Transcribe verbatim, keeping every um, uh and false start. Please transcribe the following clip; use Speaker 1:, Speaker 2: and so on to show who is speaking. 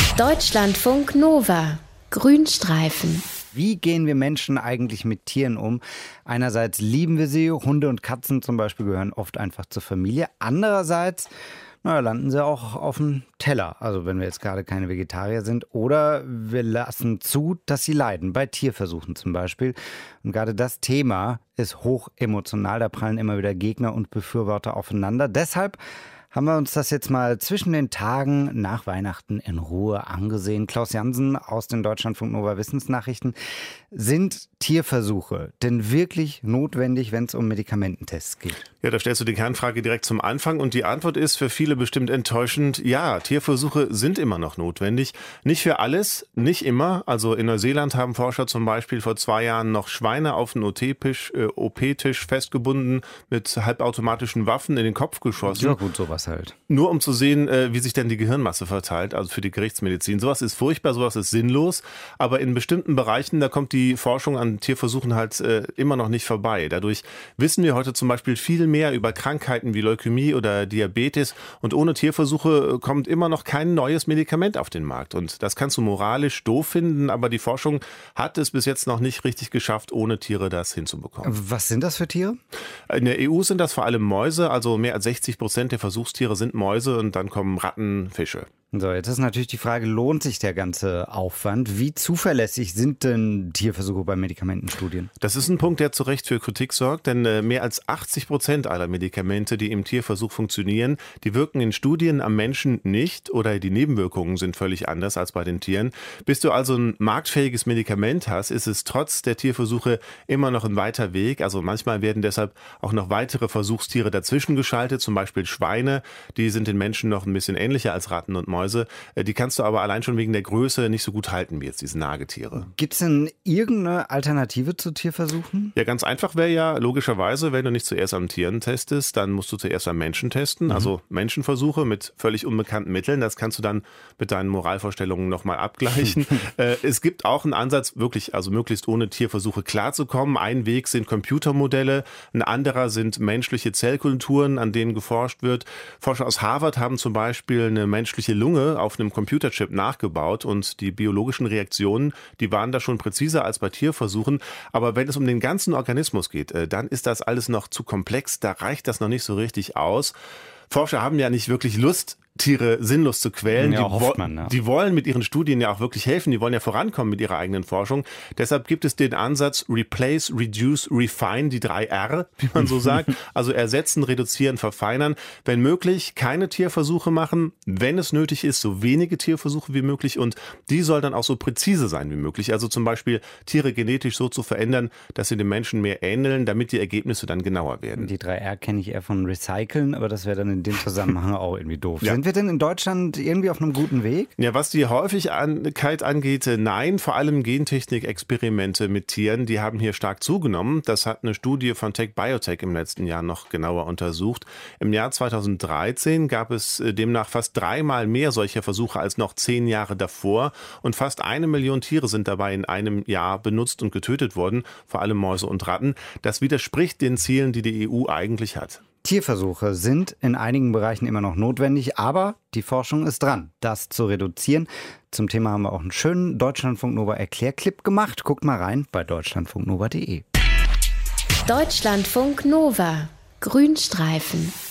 Speaker 1: Deutschlandfunk Nova. Grünstreifen.
Speaker 2: Wie gehen wir Menschen eigentlich mit Tieren um? Einerseits lieben wir sie, Hunde und Katzen zum Beispiel gehören oft einfach zur Familie. Andererseits naja, landen sie auch auf dem Teller, also wenn wir jetzt gerade keine Vegetarier sind. Oder wir lassen zu, dass sie leiden, bei Tierversuchen zum Beispiel. Und gerade das Thema ist hoch emotional, da prallen immer wieder Gegner und Befürworter aufeinander. Deshalb haben wir uns das jetzt mal zwischen den Tagen nach Weihnachten in Ruhe angesehen. Klaus Jansen aus den Deutschlandfunk Nova Wissensnachrichten. Sind Tierversuche denn wirklich notwendig, wenn es um Medikamententests geht?
Speaker 3: Ja, da stellst du die Kernfrage direkt zum Anfang und die Antwort ist für viele bestimmt enttäuschend. Ja, Tierversuche sind immer noch notwendig. Nicht für alles, nicht immer. Also in Neuseeland haben Forscher zum Beispiel vor zwei Jahren noch Schweine auf den O P-Tisch festgebunden, mit halbautomatischen Waffen in den Kopf geschossen.
Speaker 2: Ja gut, sowas halt.
Speaker 3: Nur um zu sehen, wie sich denn die Gehirnmasse verteilt, also für die Gerichtsmedizin. Sowas ist furchtbar, sowas ist sinnlos. Aber in bestimmten Bereichen, da kommt die Forschung an Tierversuchen halt äh, immer noch nicht vorbei. Dadurch wissen wir heute zum Beispiel viel mehr über Krankheiten wie Leukämie oder Diabetes. Und ohne Tierversuche kommt immer noch kein neues Medikament auf den Markt. Und das kannst du moralisch doof finden, aber die Forschung hat es bis jetzt noch nicht richtig geschafft, ohne Tiere das hinzubekommen.
Speaker 2: Was sind das für Tiere?
Speaker 3: In der E U sind das vor allem Mäuse, also mehr als sechzig Prozent der Versuchstiere sind Mäuse und dann kommen Ratten, Fische.
Speaker 2: So, jetzt ist natürlich die Frage, lohnt sich der ganze Aufwand? Wie zuverlässig sind denn Tierversuche bei Medikamentenstudien?
Speaker 3: Das ist ein Punkt, der zu Recht für Kritik sorgt, denn mehr als achtzig Prozent aller Medikamente, die im Tierversuch funktionieren, die wirken in Studien am Menschen nicht oder die Nebenwirkungen sind völlig anders als bei den Tieren. Bis du also ein marktfähiges Medikament hast, ist es trotz der Tierversuche immer noch ein weiter Weg. Also manchmal werden deshalb auch noch weitere Versuchstiere dazwischen geschaltet, zum Beispiel Schweine, die sind den Menschen noch ein bisschen ähnlicher als Ratten und Mäuse. Die kannst du aber allein schon wegen der Größe nicht so gut halten wie jetzt diese Nagetiere.
Speaker 2: Gibt es denn irgendeine Alternative zu Tierversuchen?
Speaker 3: Ja, ganz einfach wäre ja logischerweise, wenn du nicht zuerst an Tieren testest, dann musst du zuerst am Menschen testen. Mhm. Also Menschenversuche mit völlig unbekannten Mitteln. Das kannst du dann mit deinen Moralvorstellungen nochmal abgleichen. äh, es gibt auch einen Ansatz, wirklich, also möglichst ohne Tierversuche klarzukommen. Ein Weg sind Computermodelle, ein anderer sind menschliche Zellkulturen, an denen geforscht wird. Forscher aus Harvard haben zum Beispiel eine menschliche Lunge auf einem Computerchip nachgebaut und die biologischen Reaktionen, die waren da schon präziser als bei Tierversuchen. Aber wenn es um den ganzen Organismus geht, dann ist das alles noch zu komplex, da reicht das noch nicht so richtig aus. Forscher haben ja nicht wirklich Lust, Tiere sinnlos zu quälen.
Speaker 2: Ja,
Speaker 3: die,
Speaker 2: hofft man, ja.
Speaker 3: die wollen mit ihren Studien ja auch wirklich helfen, die wollen ja vorankommen mit ihrer eigenen Forschung. Deshalb gibt es den Ansatz Replace, Reduce, Refine, die drei R, wie man so sagt. Also ersetzen, reduzieren, verfeinern. Wenn möglich, keine Tierversuche machen. Wenn es nötig ist, so wenige Tierversuche wie möglich. Und die soll dann auch so präzise sein wie möglich. Also zum Beispiel Tiere genetisch so zu verändern, dass sie dem Menschen mehr ähneln, damit die Ergebnisse dann genauer werden.
Speaker 2: Die drei R kenne ich eher von Recyceln, aber das wäre dann in dem Zusammenhang auch irgendwie doof.
Speaker 3: Ja.
Speaker 2: Sind wir denn in Deutschland irgendwie auf einem guten Weg?
Speaker 3: Ja, was die Häufigkeit angeht, nein. Vor allem Gentechnik-Experimente mit Tieren, die haben hier stark zugenommen. Das hat eine Studie von Tech Biotech im letzten Jahr noch genauer untersucht. Im Jahr zweitausenddreizehn gab es demnach fast dreimal mehr solcher Versuche als noch zehn Jahre davor. Und fast eine Million Tiere sind dabei in einem Jahr benutzt und getötet worden, vor allem Mäuse und Ratten. Das widerspricht den Zielen, die die E U eigentlich hat.
Speaker 2: Tierversuche sind in einigen Bereichen immer noch notwendig, aber die Forschung ist dran, das zu reduzieren. Zum Thema haben wir auch einen schönen Deutschlandfunk Nova Erklärclip gemacht. Guckt mal rein bei deutschlandfunknova punkt de.
Speaker 1: Deutschlandfunk Nova. Grünstreifen.